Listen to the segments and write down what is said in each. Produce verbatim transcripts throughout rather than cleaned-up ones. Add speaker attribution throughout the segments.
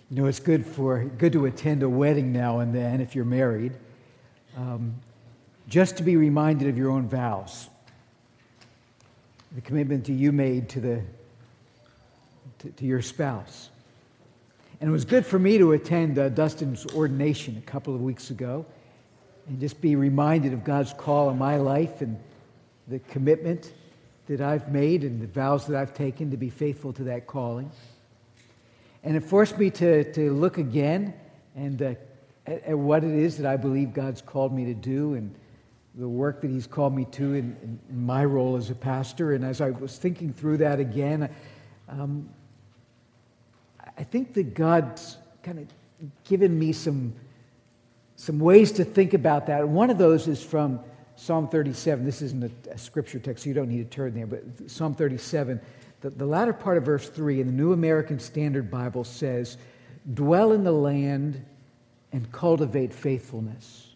Speaker 1: You know, it's good for good to attend a wedding now and then if you're married, um, just to be reminded of your own vows, the commitment that you made to the to, to your spouse. And it was good for me to attend uh, Dustin's ordination a couple of weeks ago, and just be reminded of God's call in my life and the commitment that I've made and the vows that I've taken to be faithful to that calling. And it forced me to, to look again and uh, at, at what it is that I believe God's called me to do and the work that He's called me to in, in, in my role as a pastor. And as I was thinking through that again, um, I think that God's kind of given me some, some ways to think about that. One of those is from Psalm thirty-seven. This isn't a, a scripture text, so you don't need to turn there, but Psalm thirty-seven. The, the latter part of verse three in the New American Standard Bible says, "Dwell in the land and cultivate faithfulness."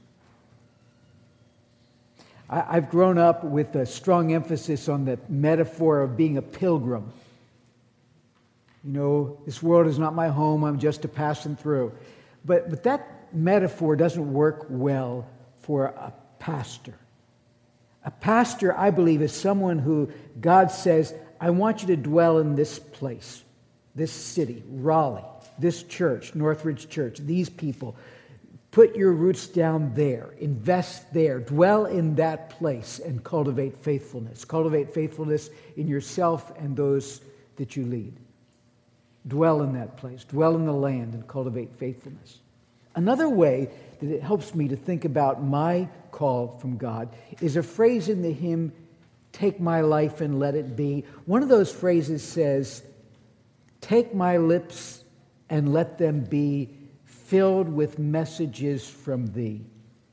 Speaker 1: I, I've grown up with a strong emphasis on the metaphor of being a pilgrim. You know, this world is not my home, I'm just a passing through. But, but that metaphor doesn't work well for a pastor. A pastor, I believe, is someone who God says, I want you to dwell in this place, this city, Raleigh, this church, Northridge Church, these people. Put your roots down there, invest there, dwell in that place and cultivate faithfulness. Cultivate faithfulness in yourself and those that you lead. Dwell in that place, dwell in the land and cultivate faithfulness. Another way that it helps me to think about my call from God is a phrase in the hymn, "Take my life and let it be." One of those phrases says, "Take my lips and let them be filled with messages from thee."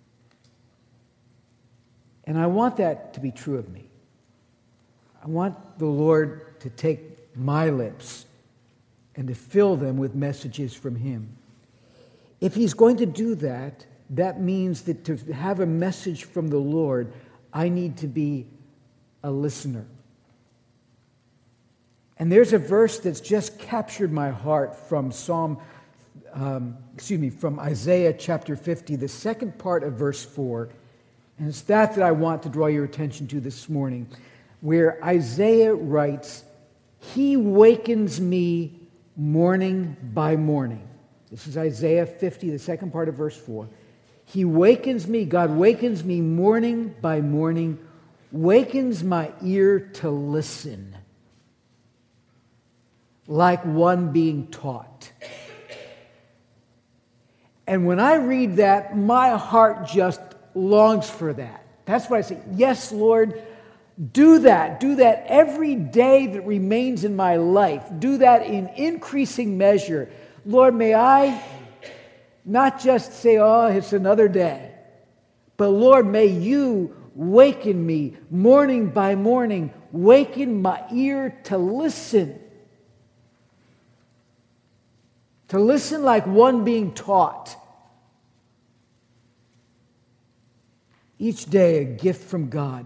Speaker 1: And I want that to be true of me. I want the Lord to take my lips and to fill them with messages from Him. If He's going to do that, that means that to have a message from the Lord, I need to be a listener. And there's a verse that's just captured my heart from Psalm, um, excuse me, from Isaiah chapter fifty, the second part of verse four. And it's that that I want to draw your attention to this morning, where Isaiah writes, "He wakens me morning by morning." This is Isaiah fifty, the second part of verse four. He wakens me, God wakens me morning by morning, wakens my ear to listen, like one being taught. And when I read that, my heart just longs for that. That's why I say, yes, Lord, do that. Do that every day that remains in my life. Do that in increasing measure. Lord, may I not just say, oh, it's another day. But Lord, may you waken me morning by morning. Waken my ear to listen. To listen like one being taught. Each day a gift from God.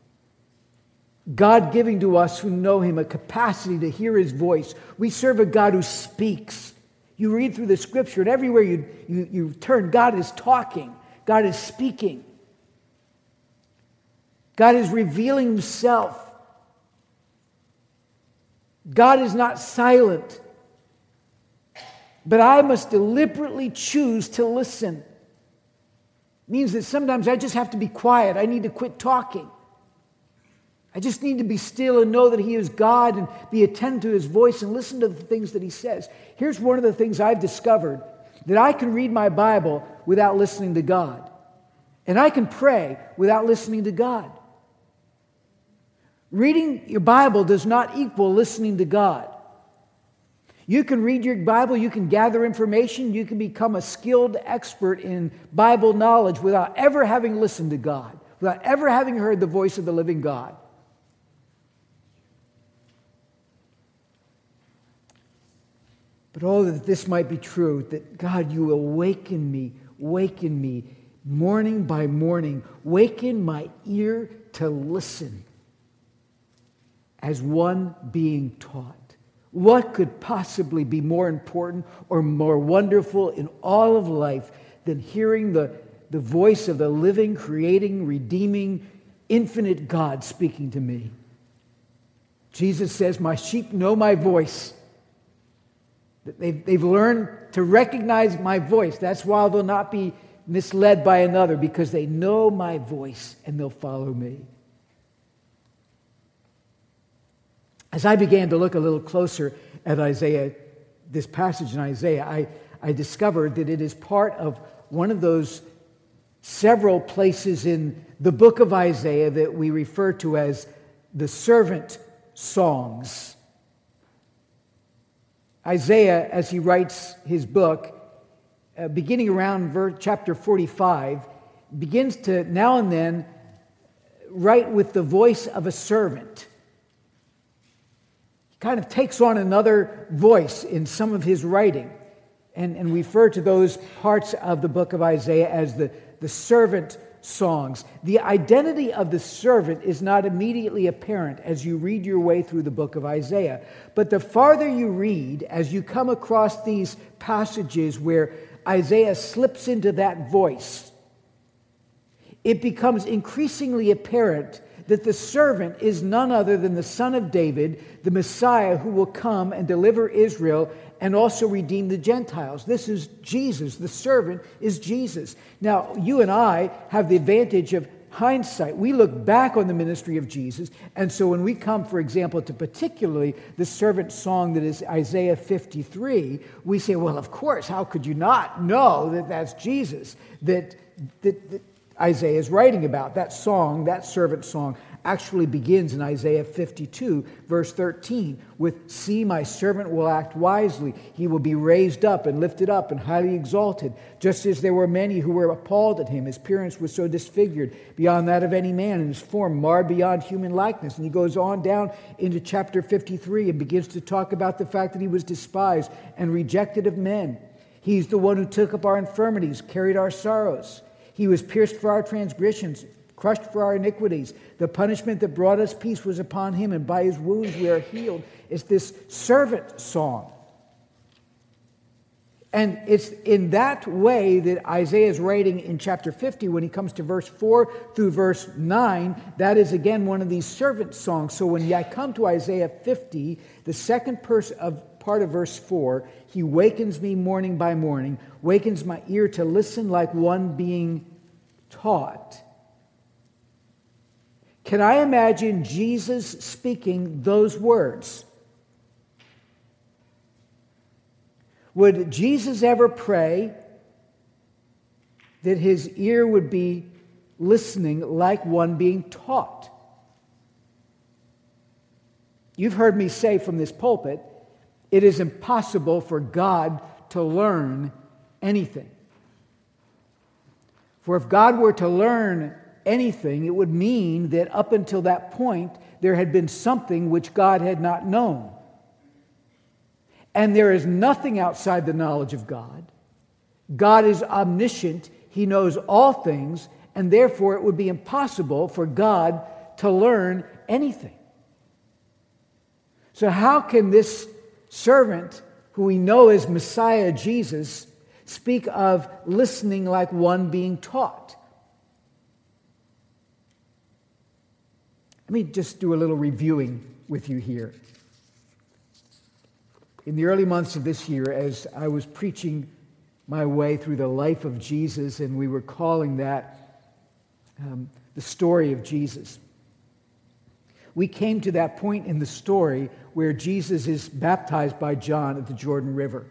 Speaker 1: God giving to us who know Him a capacity to hear His voice. We serve a God who speaks. You read through the Scripture, and everywhere you, you, you turn, God is talking. God is speaking. God is revealing Himself. God is not silent. But I must deliberately choose to listen. It means that sometimes I just have to be quiet. I need to quit talking. I just need to be still and know that He is God and be attentive to His voice and listen to the things that He says. Here's one of the things I've discovered, that I can read my Bible without listening to God. And I can pray without listening to God. Reading your Bible does not equal listening to God. You can read your Bible, you can gather information, you can become a skilled expert in Bible knowledge without ever having listened to God, without ever having heard the voice of the living God. But oh, that this might be true, that God, you awaken me, waken me, morning by morning, waken my ear to listen as one being taught. What could possibly be more important or more wonderful in all of life than hearing the, the voice of the living, creating, redeeming, infinite God speaking to me? Jesus says, my sheep know my voice. They've, they've learned to recognize my voice. That's why they'll not be misled by another, because they know my voice and they'll follow me. As I began to look a little closer at Isaiah, this passage in Isaiah, I, I discovered that it is part of one of those several places in the book of Isaiah that we refer to as the servant songs. Isaiah, as he writes his book, uh, beginning around verse, chapter forty-five, begins to now and then write with the voice of a servant. He kind of takes on another voice in some of his writing, and, and refer to those parts of the book of Isaiah as the, the servant songs. The identity of the servant is not immediately apparent as you read your way through the book of Isaiah. But the farther you read, as you come across these passages where Isaiah slips into that voice, it becomes increasingly apparent that the servant is none other than the Son of David, the Messiah who will come and deliver Israel and also redeem the Gentiles. This is Jesus. The servant is Jesus. Now, you and I have the advantage of hindsight. We look back on the ministry of Jesus, and so when we come, for example, to particularly the servant song that is Isaiah fifty-three, we say, well, of course, how could you not know that that's Jesus that, that, that Isaiah is writing about? That song, that servant song, actually begins in Isaiah fifty-two, verse thirteen, with, "See, my servant will act wisely. He will be raised up and lifted up and highly exalted, just as there were many who were appalled at him. His appearance was so disfigured beyond that of any man, and his form marred beyond human likeness." And he goes on down into chapter fifty-three and begins to talk about the fact that he was despised and rejected of men. He's the one who took up our infirmities, carried our sorrows. He was pierced for our transgressions, crushed for our iniquities. The punishment that brought us peace was upon him, and by his wounds we are healed. It's this servant song. And it's in that way that Isaiah is writing in chapter fifty when he comes to verse four through verse nine. That is again one of these servant songs. So when I come to Isaiah fifty, the second person of part of verse four, he wakens me morning by morning, wakens my ear to listen like one being taught. Can I imagine Jesus speaking those words? Would Jesus ever pray that his ear would be listening like one being taught? You've heard me say from this pulpit, it is impossible for God to learn anything. For if God were to learn anything, it would mean that up until that point, there had been something which God had not known. And there is nothing outside the knowledge of God. God is omniscient. He knows all things, and therefore it would be impossible for God to learn anything. So how can this servant, who we know as Messiah Jesus, speak of listening like one being taught? Let me just do a little reviewing with you here. In the early months of this year, as I was preaching my way through the life of Jesus, and we were calling that um, the story of Jesus, we came to that point in the story where Jesus is baptized by John at the Jordan River.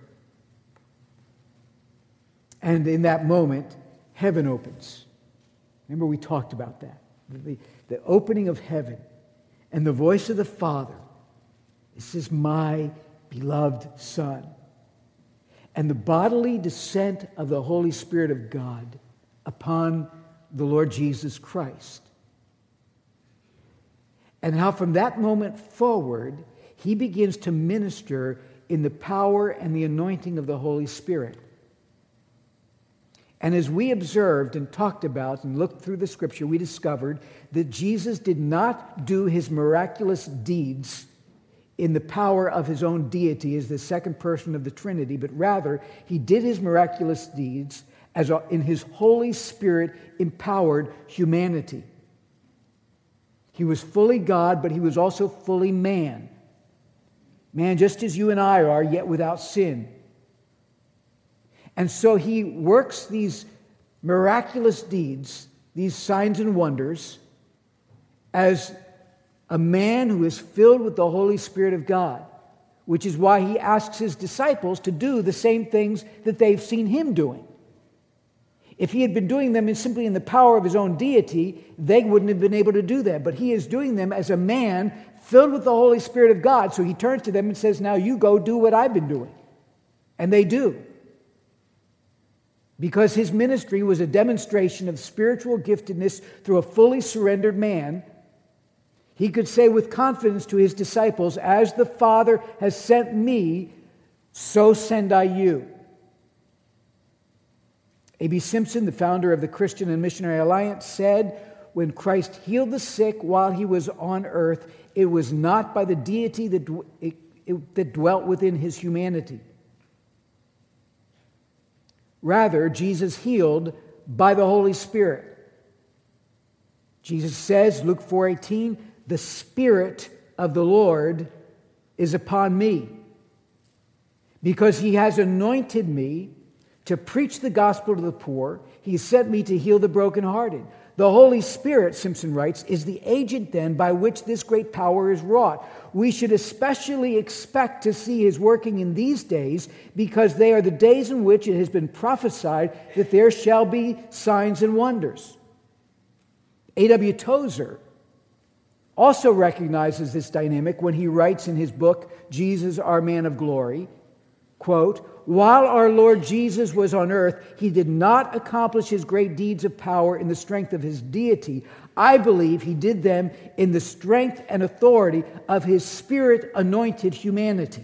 Speaker 1: And in that moment, heaven opens. Remember, we talked about that. The, the opening of heaven, and the voice of the Father. This is my beloved Son. And the bodily descent of the Holy Spirit of God upon the Lord Jesus Christ. And how from that moment forward, he begins to minister in the power and the anointing of the Holy Spirit. And as we observed and talked about and looked through the Scripture, we discovered that Jesus did not do his miraculous deeds in the power of his own deity as the second person of the Trinity, but rather he did his miraculous deeds as a, in his Holy Spirit empowered humanity. He was fully God, but he was also fully man. Man just as you and I are, yet without sin. And so he works these miraculous deeds, these signs and wonders, as a man who is filled with the Holy Spirit of God, which is why he asks his disciples to do the same things that they've seen him doing. If he had been doing them in simply in the power of his own deity, they wouldn't have been able to do that. But he is doing them as a man filled with the Holy Spirit of God. So he turns to them and says, now you go do what I've been doing. And they do. Because his ministry was a demonstration of spiritual giftedness through a fully surrendered man, he could say with confidence to his disciples, as the Father has sent me, so send I you. A B Simpson, the founder of the Christian and Missionary Alliance, said, when Christ healed the sick while he was on earth, it was not by the deity that, d- it, it, that dwelt within his humanity. Rather, Jesus healed by the Holy Spirit. Jesus says, Luke four eighteen, the Spirit of the Lord is upon me, because he has anointed me to preach the gospel to the poor. He sent me to heal the brokenhearted. The Holy Spirit, Simpson writes, is the agent then by which this great power is wrought. We should especially expect to see his working in these days, because they are the days in which it has been prophesied that there shall be signs and wonders. A W Tozer also recognizes this dynamic when he writes in his book, Jesus, Our Man of Glory, quote, while our Lord Jesus was on earth, he did not accomplish his great deeds of power in the strength of his deity. I believe he did them in the strength and authority of his Spirit-anointed humanity.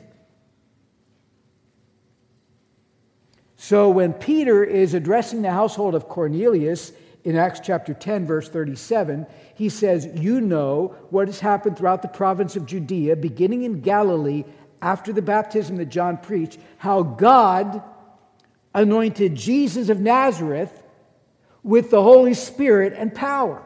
Speaker 1: So when Peter is addressing the household of Cornelius in Acts chapter ten, verse thirty-seven, he says, you know what has happened throughout the province of Judea, beginning in Galilee, after the baptism that John preached, how God anointed Jesus of Nazareth with the Holy Spirit and power.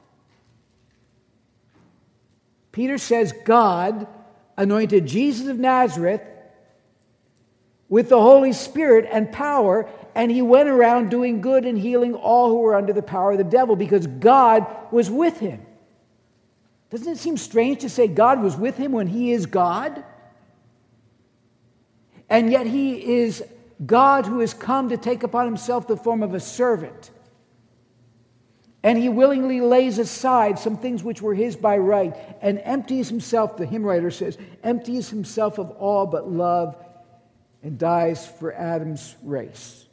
Speaker 1: Peter says God anointed Jesus of Nazareth with the Holy Spirit and power, and he went around doing good and healing all who were under the power of the devil, because God was with him. Doesn't it seem strange to say God was with him when he is God? And yet he is God who has come to take upon himself the form of a servant. And he willingly lays aside some things which were his by right and empties himself, the hymn writer says, empties himself of all but love and dies for Adam's race.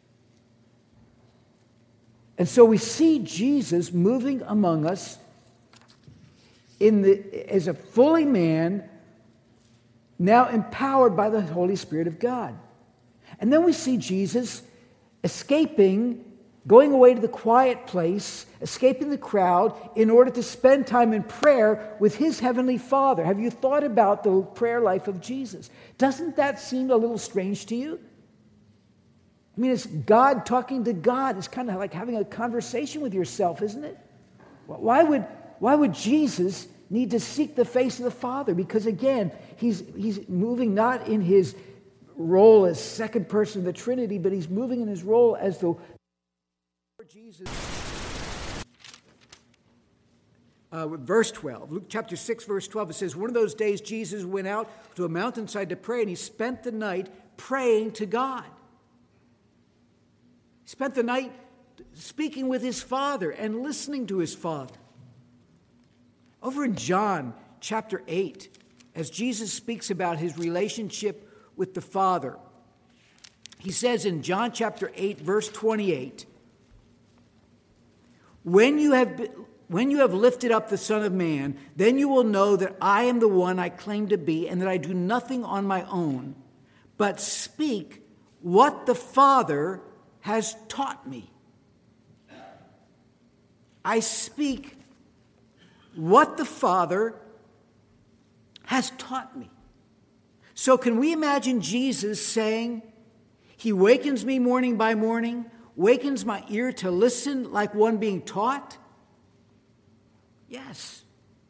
Speaker 1: And so we see Jesus moving among us in the, as a fully man, now empowered by the Holy Spirit of God. And then we see Jesus escaping, going away to the quiet place, escaping the crowd in order to spend time in prayer with his heavenly Father. Have you thought about the prayer life of Jesus? Doesn't that seem a little strange to you? I mean, it's God talking to God. It's kind of like having a conversation with yourself, isn't it? Why would, why would Jesus need to seek the face of the Father? Because again, he's, he's moving not in his role as second person of the Trinity, but he's moving in his role as the Lord Jesus. Uh, verse twelve, Luke chapter six, verse twelve, it says, one of those days Jesus went out to a mountainside to pray, and he spent the night praying to God. He spent the night speaking with his Father and listening to his Father. Over in John chapter eight, as Jesus speaks about his relationship with the Father, he says in John chapter eight, verse twenty-eight, when you have been, when you have lifted up the Son of Man, then you will know that I am the one I claim to be, and that I do nothing on my own, but speak what the Father has taught me. I speak what the Father has taught me.
Speaker 2: So can we imagine Jesus saying, he wakens me morning by morning, wakens my ear to listen like one being taught? Yes.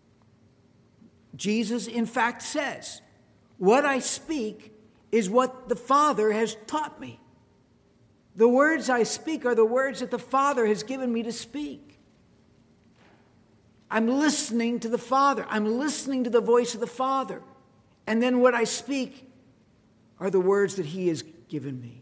Speaker 2: Jesus, in fact, says, what I speak is what the Father has taught me. The words I speak are the words that the Father has given me to speak. I'm listening to the Father. I'm listening to the voice of the Father. And then what I speak are the words that he has given me.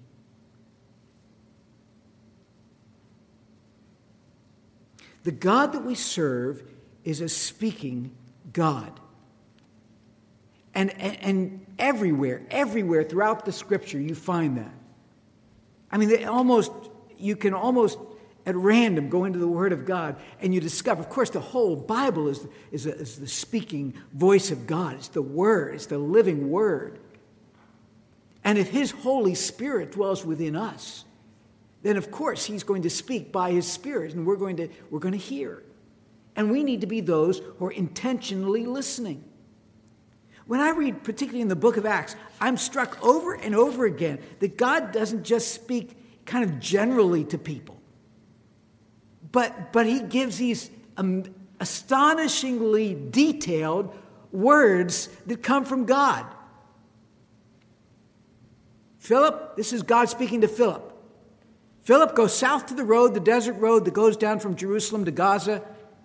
Speaker 2: The God that we serve is a speaking God. And, and, and everywhere, everywhere throughout the Scripture, you find that. I mean, they almost, you can almost at random go into the Word of God and you discover, of course, the whole Bible is, is, a, is the speaking voice of God. It's the Word. It's the living Word. And if his Holy Spirit dwells within us, then of course he's going to speak by his Spirit, and we're going to, we're going to hear. And we need to be those who are intentionally listening. When I read, particularly in the book of Acts, I'm struck over and over again that God doesn't just speak kind of generally to people, but, but he gives these um, astonishingly detailed words that come from God. Philip, this is God speaking to Philip. Philip, go south to the road, the desert road that goes down from Jerusalem to Gaza.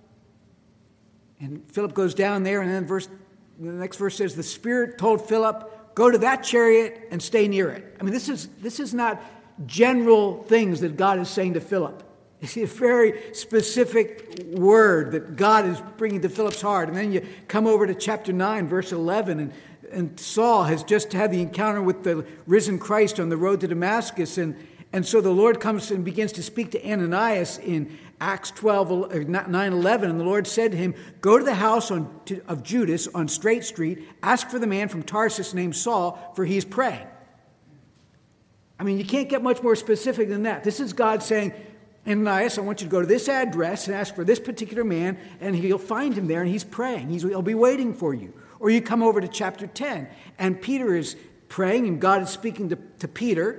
Speaker 2: And Philip goes down there, and then verse, the next verse says, the Spirit told Philip, go to that chariot and stay near it. I mean, this is, this is not general things that God is saying to Philip. It's a very specific word that God is bringing to Philip's heart. And then you come over to chapter nine, verse eleven, and, and Saul has just had the encounter with the risen Christ on the road to Damascus, and And so the Lord comes and begins to speak to Ananias in Acts twelve, nine, eleven. And the Lord said to him, go to the house on, to, of Judas on Straight Street, ask for the man from Tarsus named Saul, for he is praying. I mean, you can't get much more specific than that. This is God saying, Ananias, I want you to go to this address and ask for this particular man, and you'll find him there, and he's praying. He's, he'll be waiting for you. Or you come over to chapter ten, and Peter is praying, and God is speaking to, to Peter.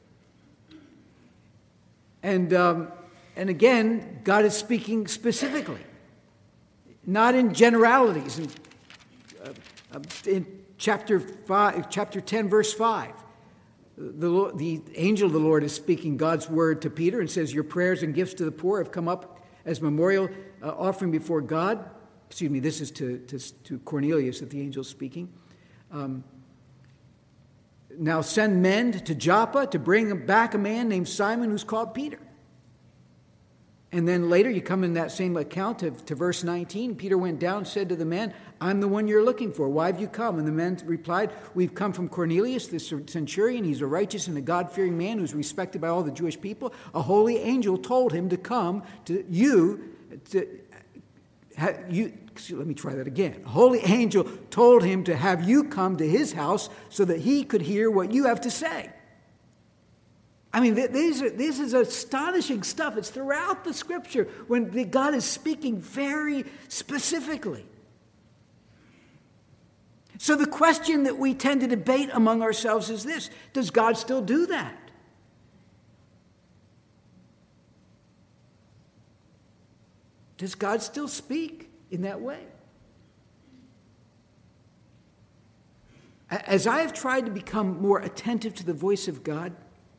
Speaker 2: And um, and again, God is speaking specifically, not in generalities. In, uh, in chapter five, chapter ten, verse five, the Lord, the angel of the Lord is speaking God's word to Peter and says, "Your prayers and gifts to the poor have come up as memorial uh, offering before God." Excuse me. This is to to, to Cornelius that the angel is speaking. Um, Now send men to Joppa to bring back a man named Simon who's called Peter. And then later you come in that same account to, to verse nineteen. Peter went down and said to the men, I'm the one you're looking for. Why have you come? And the men replied, we've come from Cornelius, the centurion. He's a righteous and a God-fearing man who's respected by all the Jewish people. A holy angel told him to come to you to you. Let me try that again. A holy angel told him to have you come to his house so that he could hear what you have to say. I mean, these are, this is astonishing stuff. It's throughout the Scripture when God is speaking very specifically. So the question that we tend to debate among ourselves is this: does God still do that? Does God still speak in that way? As I have tried to become more attentive to the voice of God,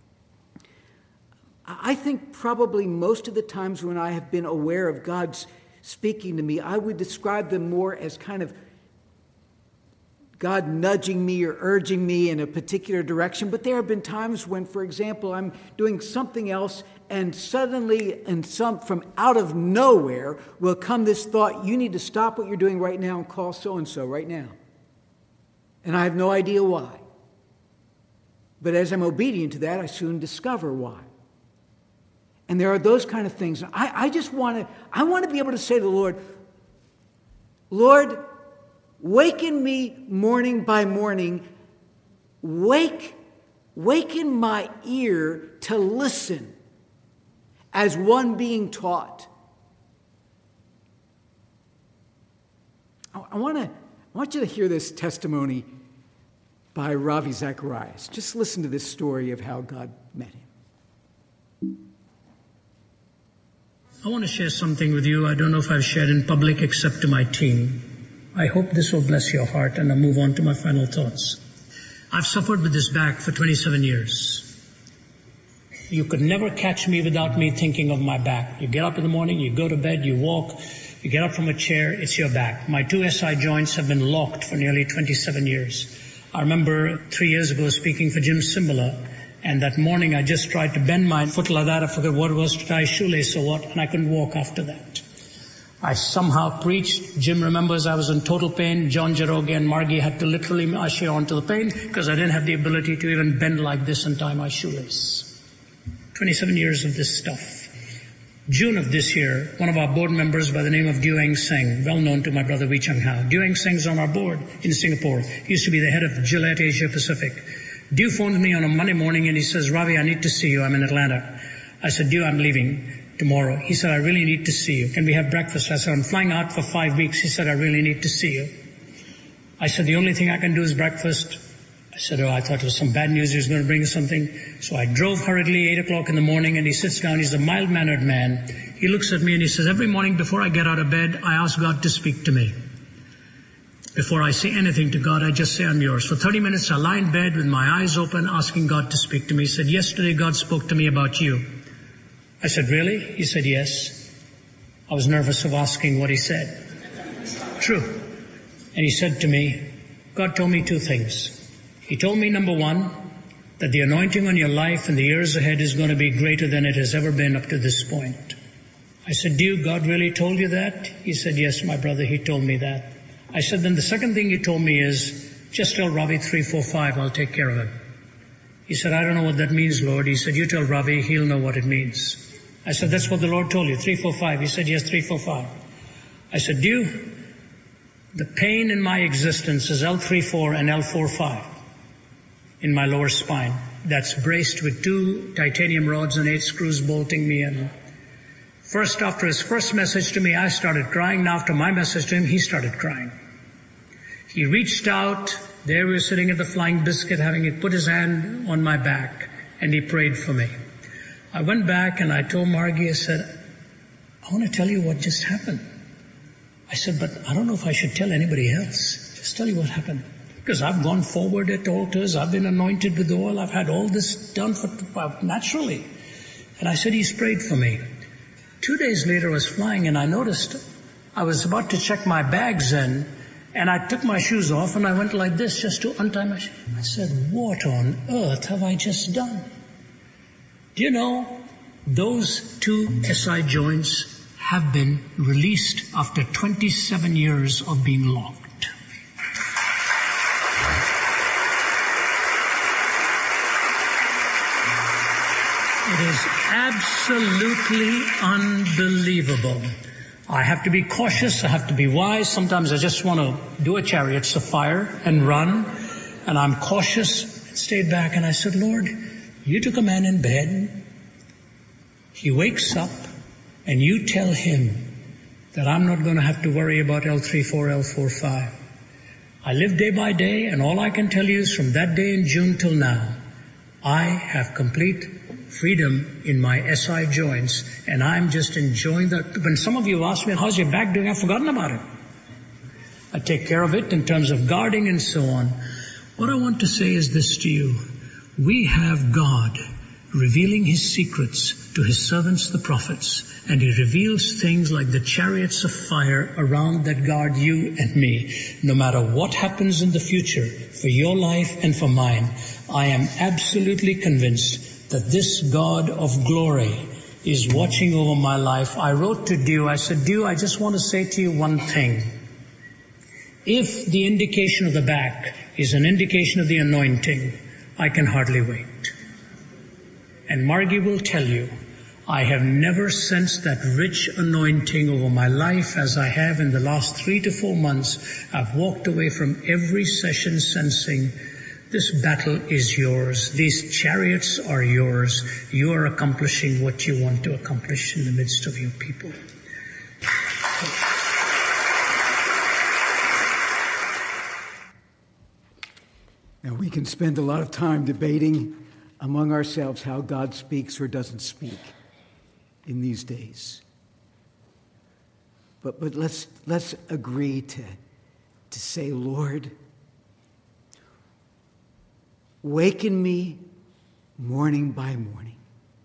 Speaker 2: I think probably most of the times when I have been aware of God's speaking to me, I would describe them more as kind of God nudging me or urging me in a particular direction. But there have been times when, for example, I'm doing something else, and suddenly, and some from out of nowhere, will come this thought: you need to stop what you're doing right now and call so-and-so right now. And I have no idea why. But as I'm obedient to that, I soon discover why. And there are those kind of things. I, I just want to, I want to be able to say to the Lord, Lord, waken me morning by morning. Wake, waken my ear to listen as one being taught. I, I want to, I want you to hear this testimony by Ravi Zacharias. Just listen to this story of how God met him.
Speaker 3: I want to share something with you I don't know if I've shared in public except to my team. I hope this will bless your heart, and I'll move on to my final thoughts. I've suffered with this back for twenty-seven years. You could never catch me without me thinking of my back. You get up in the morning, you go to bed, you walk, you get up from a chair, it's your back. My two S I joints have been locked for nearly twenty-seven years. I remember three years ago speaking for Jim Cimbala, and that morning I just tried to bend my foot like that. I forgot what it was to tie a shoelace or what, and I couldn't walk after that. I somehow preached. Jim remembers I was in total pain. John Jaroge and Margie had to literally usher onto the pain because I didn't have the ability to even bend like this and tie my shoelace. twenty-seven years of this stuff. June of this year, one of our board members by the name of Dueng Seng, well known to my brother Wee Chung Hao. Dueng Seng's on our board in Singapore. He used to be the head of Gillette Asia Pacific. Du phoned me on a Monday morning and he says, Ravi, I need to see you. I'm in Atlanta. I said, Du, I'm leaving tomorrow. He said, I really need to see you. Can we have breakfast? I said, I'm flying out for five weeks. He said, I really need to see you. I said, the only thing I can do is breakfast. I said, oh, I thought it was some bad news. He was going to bring us something. So I drove hurriedly, eight o'clock in the morning, and he sits down. He's a mild-mannered man. He looks at me and he says, every morning before I get out of bed, I ask God to speak to me. Before I say anything to God, I just say, I'm yours. For thirty minutes, I lie in bed with my eyes open, asking God to speak to me. He said, yesterday God spoke to me about you. I said, really? He said, yes. I was nervous of asking what he said. True. And he said to me, God told me two things. He told me, number one, that the anointing on your life in the years ahead is going to be greater than it has ever been up to this point. I said, do God really told you that? He said, yes, my brother, he told me that. I said, then the second thing he told me is, just tell Ravi three four five, I'll take care of him. He said, I don't know what that means, Lord. He said, you tell Ravi, he'll know what it means. I said, that's what the Lord told you, three four five. He said, yes, three four five. I said, do the pain in my existence is L three four and L four five in my lower spine. That's braced with two titanium rods and eight screws bolting me in. First, after his first message to me, I started crying. Now, after my message to him, he started crying. He reached out. There we were sitting at the Flying Biscuit, having it put his hand on my back, and he prayed for me. I went back and I told Margie, I said, I want to tell you what just happened. I said, but I don't know if I should tell anybody else. Just tell you what happened. Because I've gone forward at altars, I've been anointed with oil, I've had all this done for naturally. And I said, he's prayed for me. Two days later I was flying and I noticed I was about to check my bags in, and I took my shoes off and I went like this just to untie my shoes. I said, what on earth have I just done? Do you know, those two S I joints have been released after twenty-seven years of being locked. It is absolutely unbelievable. I have to be cautious. I have to be wise. Sometimes I just want to do a Chariots of Fire and run. And I'm cautious. I stayed back and I said, Lord, you took a man in bed. He wakes up and you tell him that I'm not going to have to worry about L three four, L four five. I live day by day, and all I can tell you is from that day in June till now, I have complete freedom in my S I joints, and I'm just enjoying that. When some of you ask me, how's your back doing? I've forgotten about it. I take care of it in terms of guarding and so on. What I want to say is this to you. We have God revealing his secrets to his servants, the prophets, and he reveals things like the chariots of fire around that guard you and me. No matter what happens in the future for your life and for mine, I am absolutely convinced that this God of glory is watching over my life. I wrote to Dew, I said, Dew, I just want to say to you one thing. If the indication of the back is an indication of the anointing, I can hardly wait. And Margie will tell you, I have never sensed that rich anointing over my life as I have in the last three to four months. I've walked away from every session sensing this battle is yours. These chariots are yours. You are accomplishing what you want to accomplish in the midst of your people.
Speaker 2: Now we can spend a lot of time debating among ourselves how God speaks or doesn't speak in these days. But, but let's, let's agree to, to say, Lord, waken me morning by morning.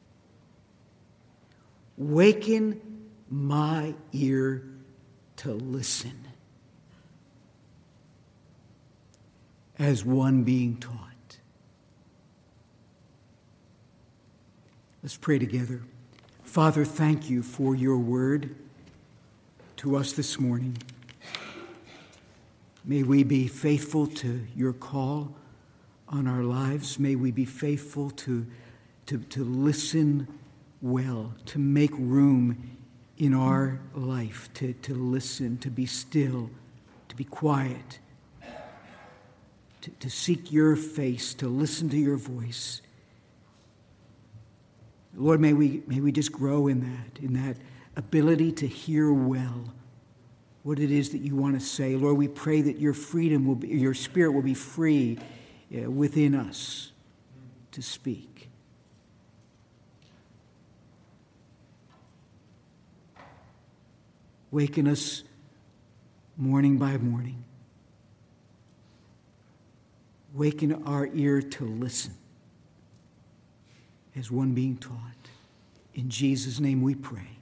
Speaker 2: Waken my ear to listen as one being taught. Let's pray together. Father, thank you for your word to us this morning. May we be faithful to your call on our lives. May we be faithful to, to, to listen well, to make room in our life, to, to listen, to be still, to be quiet, to, to seek your face, to listen to your voice. Lord, may we, may we just grow in that, in that ability to hear well what it is that you want to say. Lord, we pray that your freedom will be, your spirit will be free uh, within us to speak. Waken us morning by morning. Waken our ear to listen as one being taught. In Jesus' name we pray.